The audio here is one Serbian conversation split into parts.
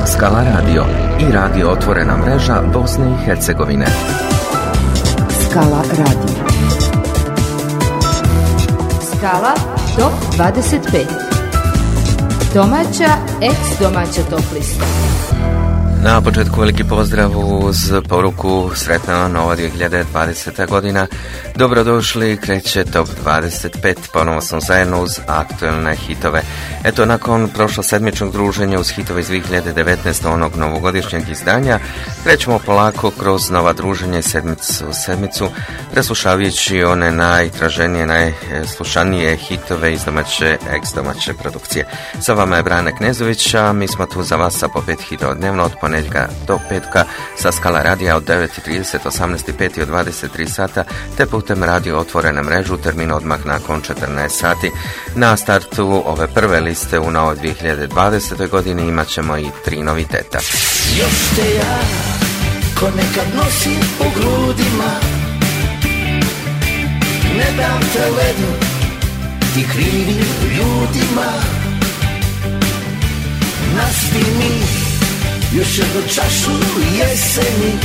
Skala Radio i radio Otvorena mreža Bosne i Hercegovine. Skala Radio. Skala Top 25. Domaća, ex-domaća top lista. Na početku veliki pozdrav uz poruku sretna nova 2020. godina. Dobrodošli, kreće Top 25, ponovo sam zajedno uz aktualne hitove. Eto, nakon prošlosedmičnog druženja uz hitove iz 2019. onog novogodišnjeg izdanja, krećemo polako kroz nova druženja sedmicu, preslušavajući one najtraženije, najslušanije hitove iz domaće, ex-domaće produkcije. Sa vama je Brane Knezović, a mi smo tu za vas sa po 5 hitova dnevno od ponedjeljka do petka sa Skala radija od 9.30, 18.05 i od 23 sata, te putem radio Otvorene mrežu u terminu odmah nakon 14 sati. Na startu ove prve liste u novoj 2020. godini imat ćemo i 3 noviteta. Još te ja ko nekad nosim u grudima, ne dam te ledu ti krivim ljudima. Nasti mi još jednu čašu jeseni,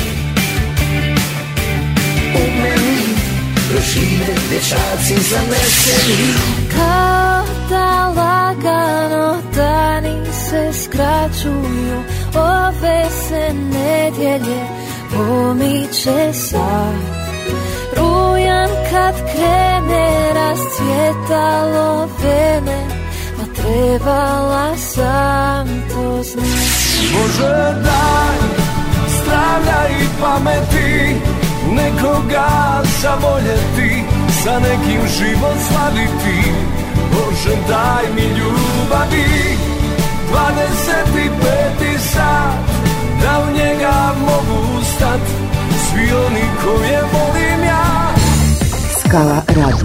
u meni prožive dječaci zaneseni. Kao da lagano dani se skraćuju, ove se nedjelje pomiče sad. Rujan kad krene rascvjetalo vene, ma trebala sam to znati. Bože daj zdravlja i pameti, nekoga zavoljeti, sa nekim život slaviti. Bože daj mi ljubavi, 25. sat, da u njega mogu stat, svi oni koje volim ja. Skala Radio.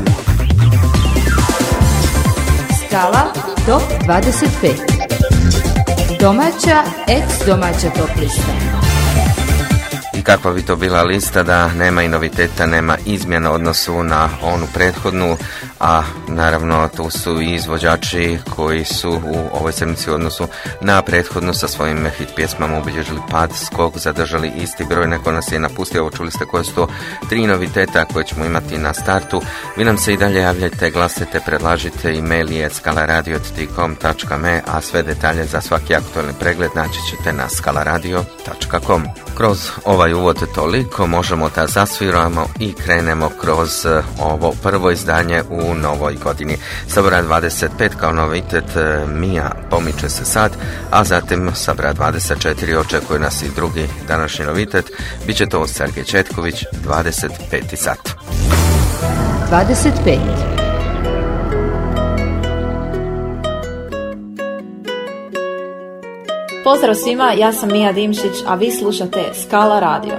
Skala Top 25. Domaća, ex-domaća top lista. I kakva bi to bila lista da nema i noviteta, nema izmjena odnosu na onu prethodnu, a naravno tu su i izvođači koji su u ovoj sedmici u odnosu na prethodnu sa svojim hit pjesmama obilježili pad, skok, zadržali isti broj, neko nas je napustio. Ovo čuli ste koje su to 3 noviteta koje ćemo imati na startu. Vi nam se i dalje javljajte, glasajte, predlažite, e-mail je skalaradio@com.me, a sve detalje za svaki aktualni pregled naći ćete na skalaradio.com. Kroz ovaj uvod toliko, možemo da zasviramo i krenemo kroz ovo prvo izdanje u novoj godini. Sa broja 25 kao novitet Mija pomiče se sad, a zatim sa broja 24 očekuje nas i drugi današnji novitet, bit će to Sergej Četković, 25. sat. 25. Pozdrav svima, ja sam Mija Dimšić, a vi slušate Skala radio.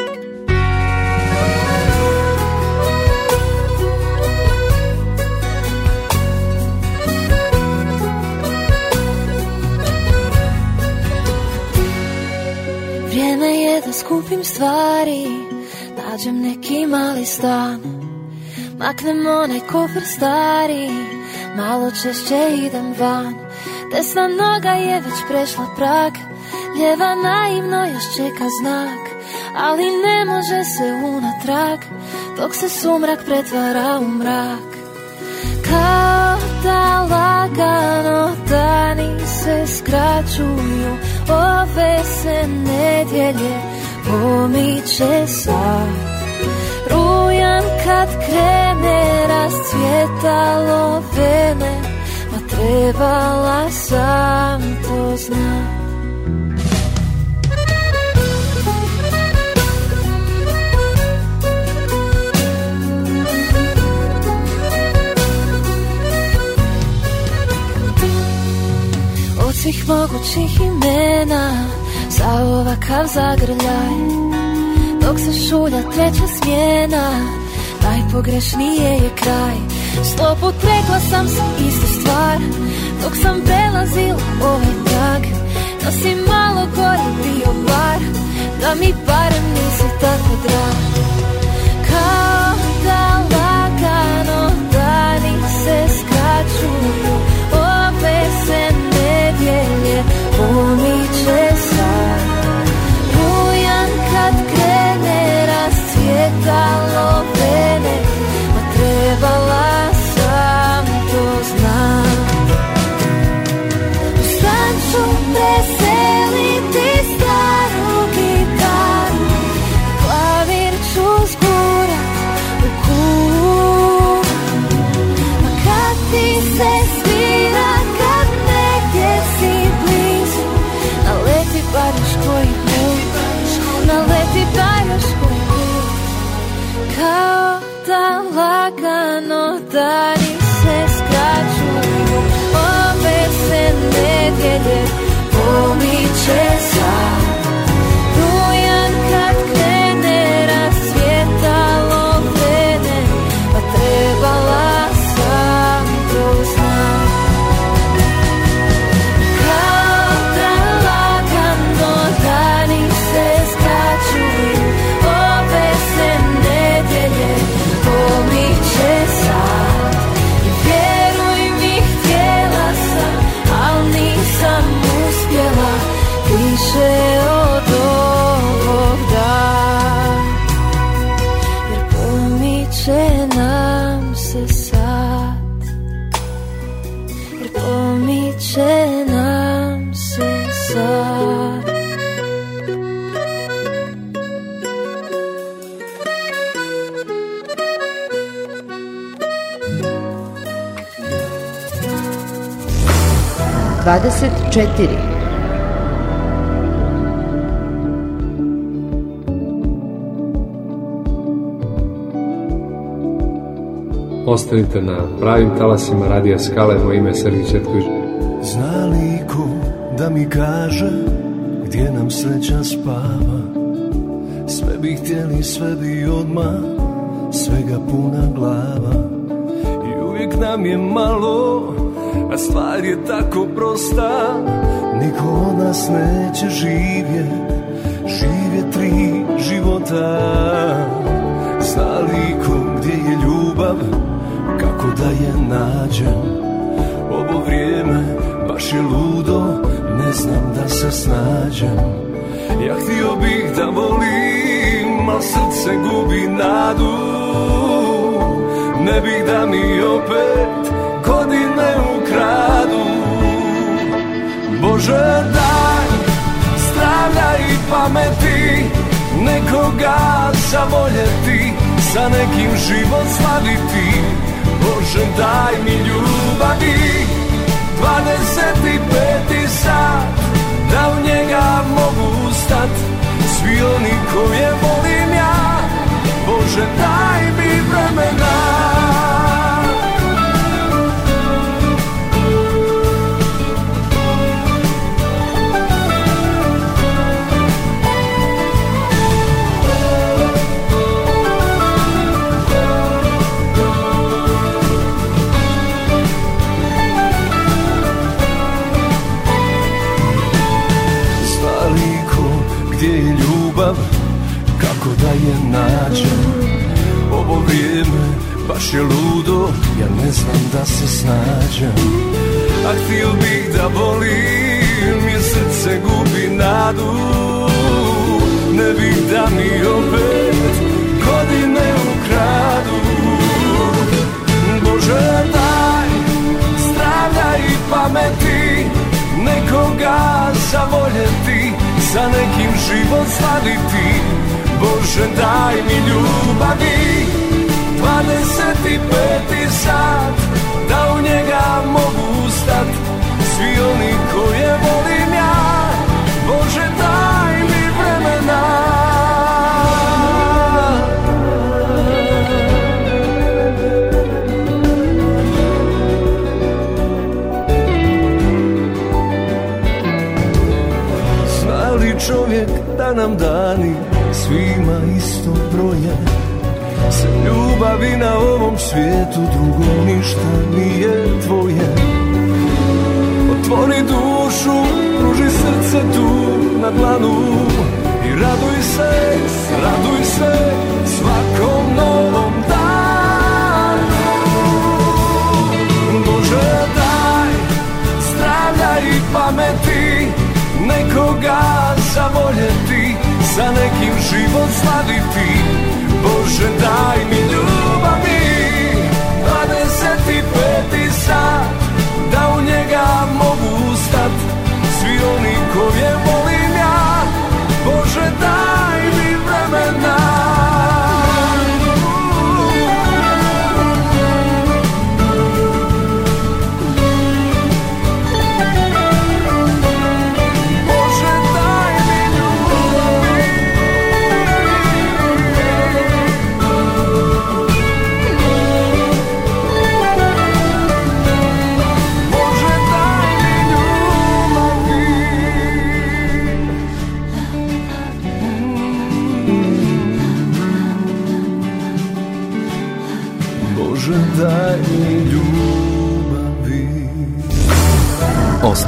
Vrijeme je da skupim stvari, nađem neki mali stan, maknem onaj kofer stari, malo češće idem van. Desna noga je već prešla prag, lijeva naivno još čeka znak, ali ne može se unatrag, dok se sumrak pretvara u mrak. Kao da lagano dani se skraćuju, ove se nedjelje pomiče sad. Rujan kad krene rascvjetalo vene, ma trebala sam to znat. Od svih mogućih imena za ovakav zagrljaj, dok se šulja treća smjena, najpogrešnije je kraj. 100 put rekla sam si istu stvar, dok sam prelazila ovaj trag. Da si malo gori bio bar, da mi barem nisi tako drag. Kao da lagano dani se skraćuju, ove se nedjelje pomiče se. lagano dani se skraćuju, ove se nedjelje pomiče sad. Rujan kad krene, rasvjetalo krene, pa trebala sam to znat. Kao da lagano dani se skraćuju, ove se nedjelje pomiče sad. I vjeruj mi, htjela sam, al nisam uspjela više od ovog dana, jer pomiče nam se sad, jer pomiče nam se sad. Dvadeset četiri. Ostanite na pravim talasima Radija Skale, moje ime je Sergij Cvetković. Zna li ko da mi kaže gdje nam sreća spava? Sve bi htjeli, sve bi odmah, svega puna glava. I uvijek nam je malo, a stvar je tako prosta. Niko od nas neće živjet 3 života. Zna li ko gdje je ljubav, kako da je nađem? Ovo vrijeme baš je ludo, ne znam da se snađem. Ja htio bih da volim, al srce gubi nadu. Ne bih da mi opet godine ukradu. Bože daj zdravlja i pameti, nekoga zavoljeti, sa nekim život slaviti. Bože daj mi ljubavi, 25. sat, da u njega mogu ustat. Svi oni koje volim ja, Bože daj mi vremena. Kako da je nađem? Ovo vrijeme baš je ludo, ja ne znam da se snađem. A htio bih da volim, jer srce gubi nadu. Ne bih da mi opet godine ukradu. Bože daj zdravlja i pameti, nekoga zavoljeti, sa nekim život slaviti. Bože daj mi ljubavi, 25. sat, da u njega mogu ustat. Svi oni koje volim ja, Bože daj mi vremena. Zna li čovjek da nam dani svima isto broje? Se ljubavi na ovom svijetu drugo ništa nije tvoje. Otvori dušu, pruži srce tu na dlanu i raduj se svakom novom danu. Bože daj zdravlja i pameti, nekoga zavoljeti, sa nekim život slaviti. Bože daj mi ljubavi, 25. sat, da u njega mogu ustat. Svi oni koje volim ja, Bože daj mi vremena.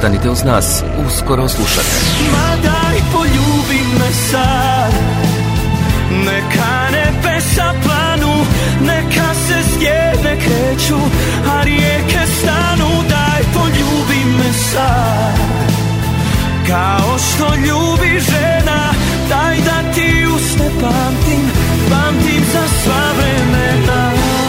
Ostanite uz nas, uskoro slušate. Ma daj poljubi me sad, neka nebesa planu, neka se stijene kreću, a rijeke stanu. Daj poljubi me sad, kao što ljubi žena. Daj da ti usne pamtim, pamtim za sva vremena.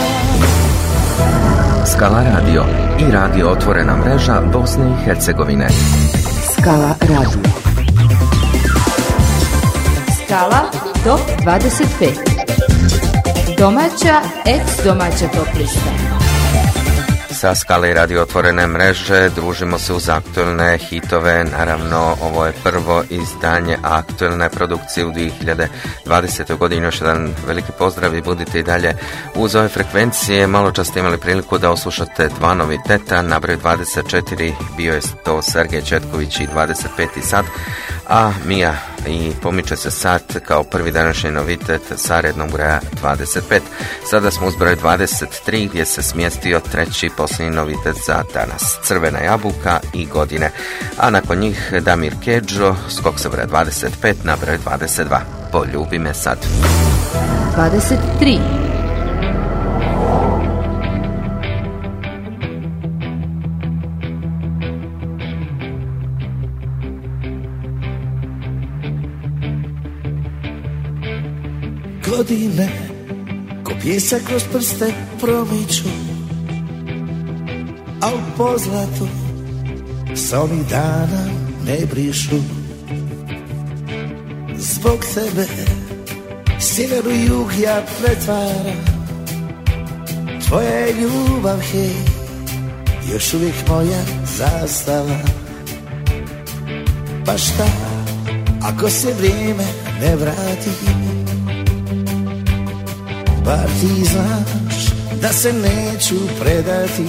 Skala radio i radio otvorena mreža Bosne i Hercegovine. Skala radio. Skala top 25. Domaća, ex-domaća top lista. Sa Skale i radio otvorene mreže družimo se uz aktualne hitove. Naravno, ovo je prvo izdanje aktualne produkcije u 2020. godini. Još jedan veliki pozdrav i budite i dalje uz ove frekvencije. Malo čas ste imali priliku da oslušate dva noviteta. Na broju 24 bio je to Sergej Četković i 25. sat, a Mija i pomiče se sat kao prvi današnji novitet sa rednog broja 25. Sada smo uz broj 23 gdje se smjestio treći posljednji novitet za danas. Crvena jabuka i godine. A nakon njih Damir Kedžo, skok sa broja 25 na broj 22. Poljubi me sad. 23. Godine ko pjesak kroz prste promiču, a u pozlatu sa ovih dana ne brišu. Zbog tebe sjever u jug ja pretvaram, tvoja je ljubav, hej, još uvijek moja zastava. Pa šta ako se vrijeme ne vrati, bar ti znaš da se neću predati.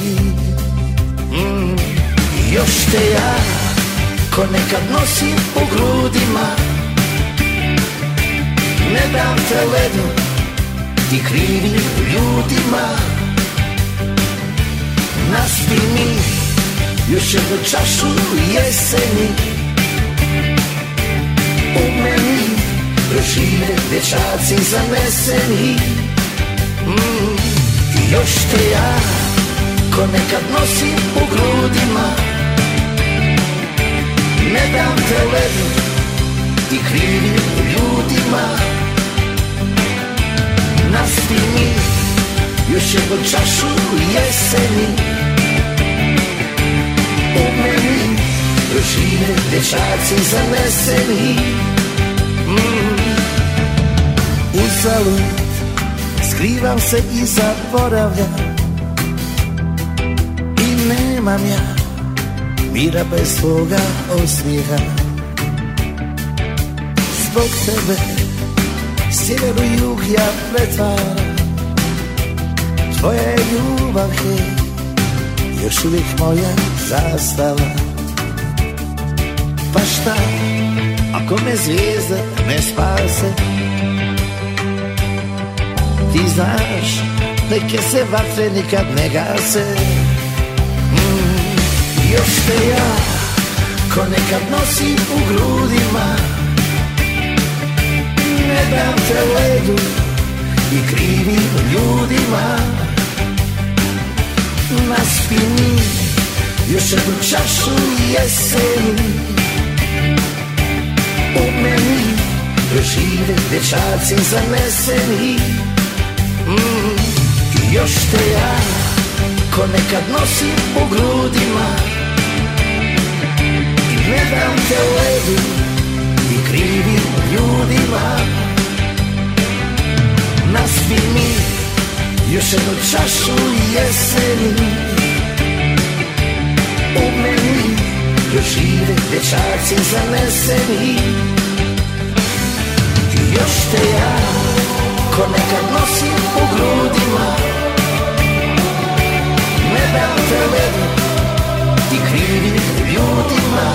Još te ja ko nekad nosim u grudima, ne dam te ledu i krivim ljudima. Naspi mi još jednu čašu jeseni, u meni prožive dječaci zaneseni. Još te ja ko nekad nosim u grudima, ne dam te ledu i krivim ljudima. Naspi mi još jednu čašu jeseni, u meni prožive dječaci zaneseni. Uzalud skrivam se i zaboravljam, i nemam ja mira bez tvoga osmijeha. Zbog tebe sjever u jug ja pretvaram, tvoja je ljubav, hej, još uvijek moja zastava. Pa šta ako me zvijezde ne spase, ti znaš neke se vatre nikad ne gase. Još te ja ko nekad nosim u grudima, ne dam te ledu i krivim ljudima. Naspi mi još jednu čašu jeseni, u meni prožive dječaci zaneseni. Još te ja ko nekad nosim u grudima, i ne dam te ledu i krivim ljudima. Naspi mi još jednu čašu jeseni, u meni prožive dječaci zaneseni. Još te ja ko nekad nosim u grudima, ne dam te ledu i krivim ljudima.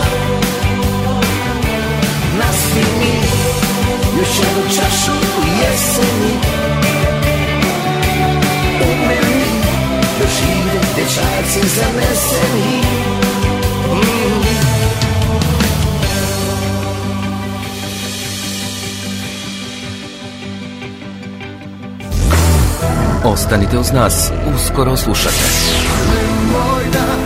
Naspi mi još jednu čašu jeseni, u meni dožive dječaci zaneseni. Ostanite uz nas, uskoro slušate. Nemoj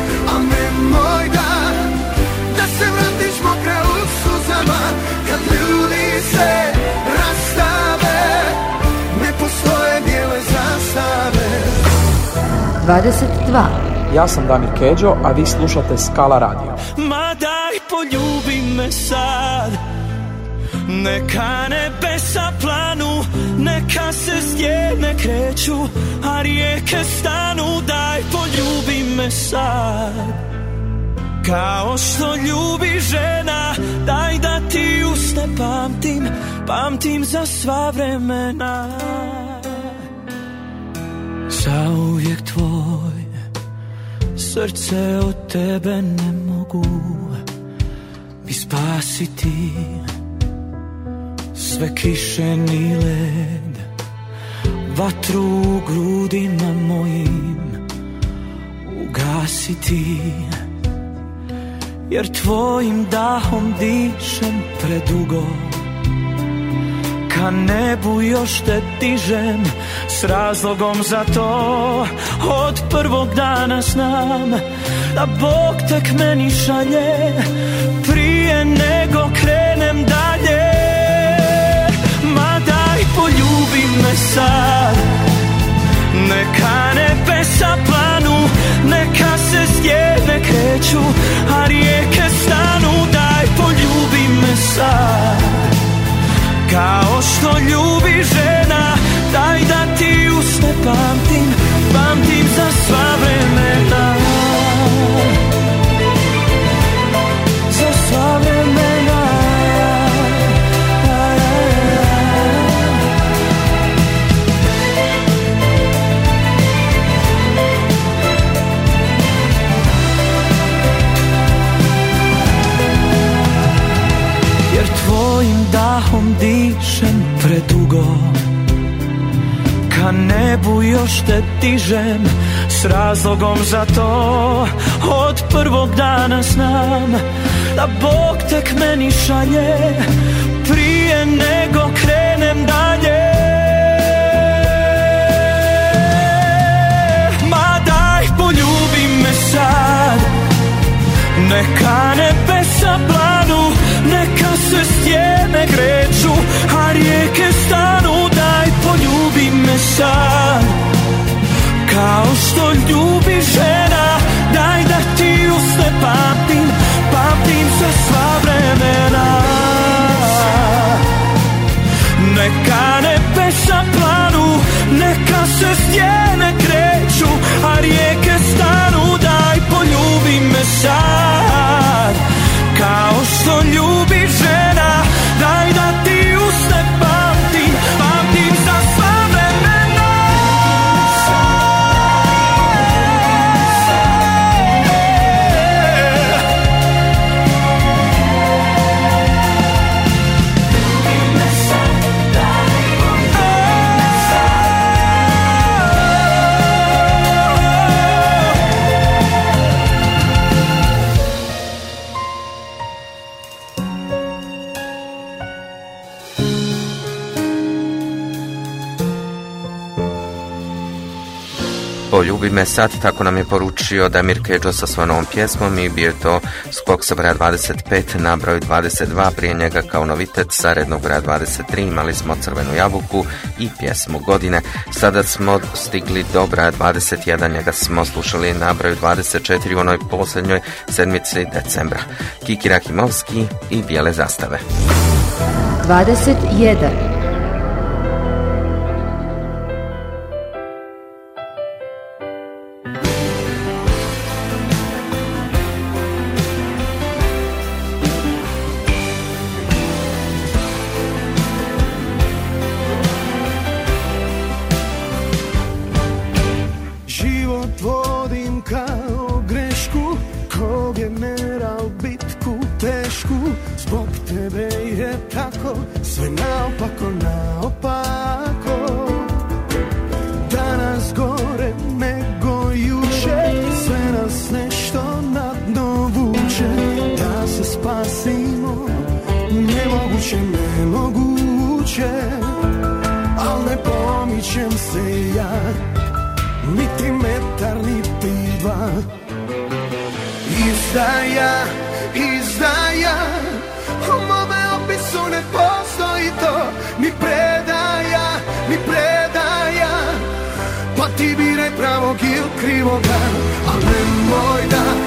da se vratiš mokra u suzama, kad ljudi se rastave, ne postoje bijele zastave. 22. Ja sam Damir Keđo, a vi slušate Skala radio. Ma daj poljubi me sad, neka nebesa planu, neka se stjene kreću, a rijeke stanu. Daj poljubi me sad, kao što ljubi žena. Daj da ti usne pamtim za sva vremena. Zauvijek tvoj, srce od tebe ne mogu mi spasiti. Sve kiše ni led, vatru u grudima mojim ugasiti. Jer tvojim dahom dišem predugo, ka nebu još te dižem, s razlogom za to. Od prvog dana znam da Bog tek meni šalje, prije nego krenem dalje. Ma daj poljubi me sad, neka nebesa planu, neka se stjene kreću, a rijeke stanu. Daj poljubi me sad, kao što ljubi žena. Daj da ti usne pamtim za sva vremena, za sva vremena. Jer tvojim dahom dišem predugo, ka nebu još te dižem, s razlogom za to. Od prvog dana znam da Bog tek meni šalje, prije nego krenem dalje. Ma daj poljubi me sad, neka nebesa planu, neka se stjene kreću, a rijeke stanu. Daj poljubi me sad, kao što ljubi žena. Daj da ti usne pamtim za sva vremena. Neka nebesa planu, neka se stjene kreću, a rijeke stanu. Daj poljubi me sad, kao što ljubi žena. Daj da ti usne pamtim za sva vremena. Poljubi me sad, tako nam je poručio Damir Keđo sa svojom novom pjesmom i bio je to skok sa broja 25 na broj 22. Prije njega kao novitet sa rednog broja 23 imali smo Crvenu jabuku i pjesmu godine. Sada smo stigli do broja 21, njega smo slušali na broju 24 u onoj posljednjoj sedmici decembra. Kiki Rahimovski i Bijele zastave. 21. Sve naopako, naopako. Danas gore nego juče, sve nas nešto na dno vuče. Da se spasimo, nemoguće, nemoguće. Al ne pomičem se ja, niti metar, niti dva. Izdaja, izdaja, u mome opisu ne postoji to, ni predaja, ni predaja. Pa ti biraj pravog ili krivoga, al nemoj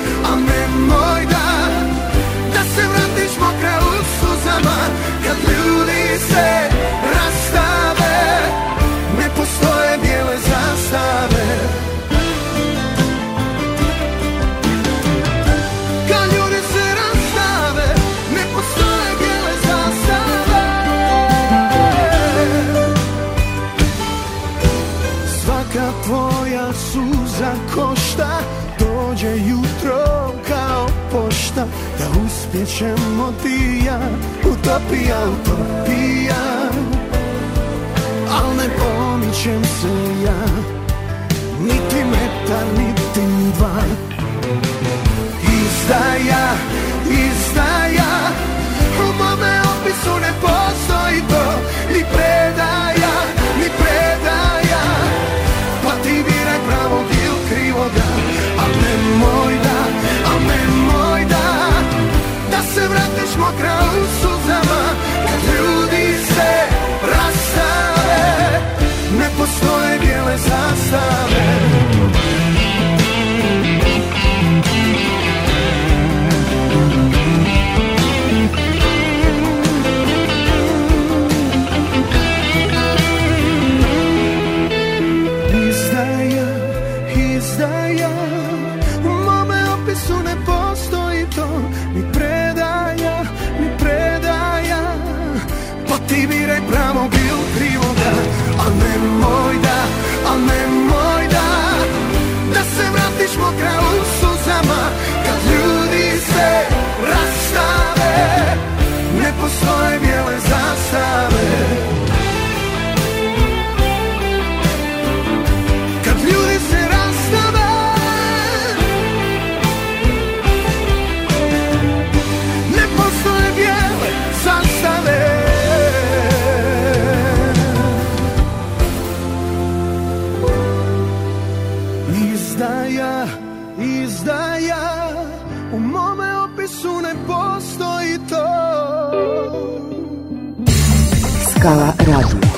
da se vratiš mokra u suzama. Kad ljudi se rastave, ne postoje bijele zastave. Kad ljudi se rastave, ne postoje bijele zastave. Svaka tvoja suza košta, dođe jutro kao pošta. Da uspjećemo ti ja, utopija, utopija. Al ne pomičem se ja, niti metar, niti dva. Izdaja, izdaja, u mome opisu ne postoji to, ni predaja, ni predaja. Pa ti biraj pravog ili krivoga, al nemoj da se vratiš mokra u suzama. Kad ljudi se rastave, ne postoje bijele zastave. Izdaja, izdaja, u mome opisu ne postoji to, ni predaja, ni predaja. Pa ti biraj pravog ili krivoga, a nemoj da se vratiš mokra u suzama. Kad ljudi se rastave, ne postoje bijele zastave. Kad ljudi se rastave, ne postoje bijele zastave. Izdaja, izdaja, u mome opisu ne postoji to. Skala radio.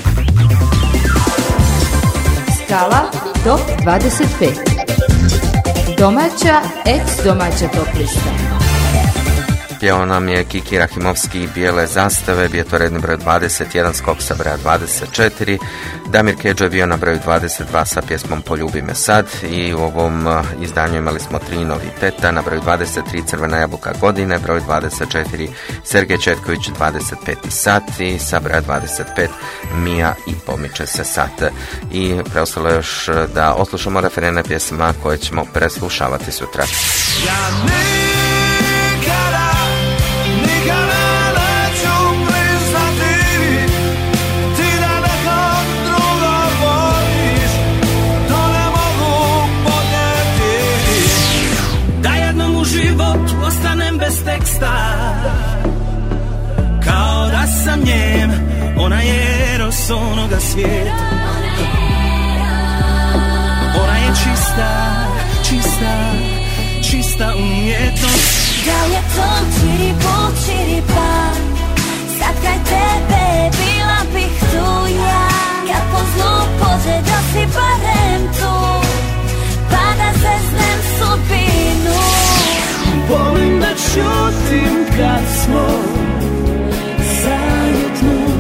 Skala top 25. Domaća, ex-domaća top lista. Pjevao nam je Kiki Rahimovski Bijele zastave, bio to redni broj 21, skok sa broja 24. Damir Kedžo je bio na broju 22 sa pjesmom Poljubi me sad i u ovom izdanju imali smo 3 noviteta. Na broju 23 Crvena jabuka godine, broj 24 Sergej Četković 25 sat i sa broja 25 Mija i pomiče se sat. I preostalo je još da oslušamo referene pjesma koje ćemo preslušavati sutra. Ostanem bez teksta, kao da sam njem, ona je eros onoga svijeta. Ona je čista, čista, čista umjetnost. Da je to čiripa, sad kraj tebe bila bih tu ja. Kad po zlu pođe da si barem tu, pa da zeznem sudbinu. Volim da čutim kad smo zajedno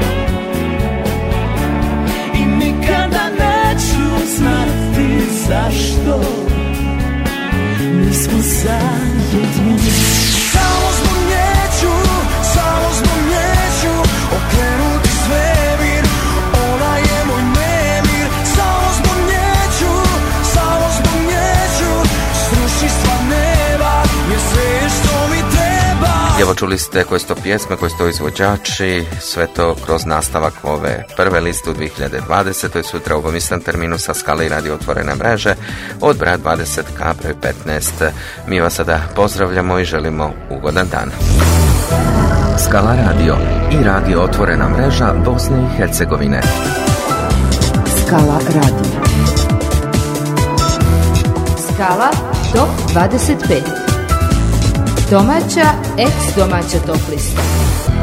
i nikada neću znati zašto nismo zajedno. Samo zbog neću okrenuti svemir, ona je moj nemir. Samo zbog neću sruši sva neba, jer sve je što mi treba. Evo čuli ste koje su to pjesme, koji su to izvođači, sve to kroz nastavak ove prve liste u 2020. To je sutra u ovom istom terminu sa Skale i Radio Otvorene mreže od broja 20 ka broj 15. Mi vas sada pozdravljamo i želimo ugodan dan. Skala Radio i Radio Otvorena mreža Bosne i Hercegovine. Skala Radio. Skala Top 25. Domaća, ex domaća top lista.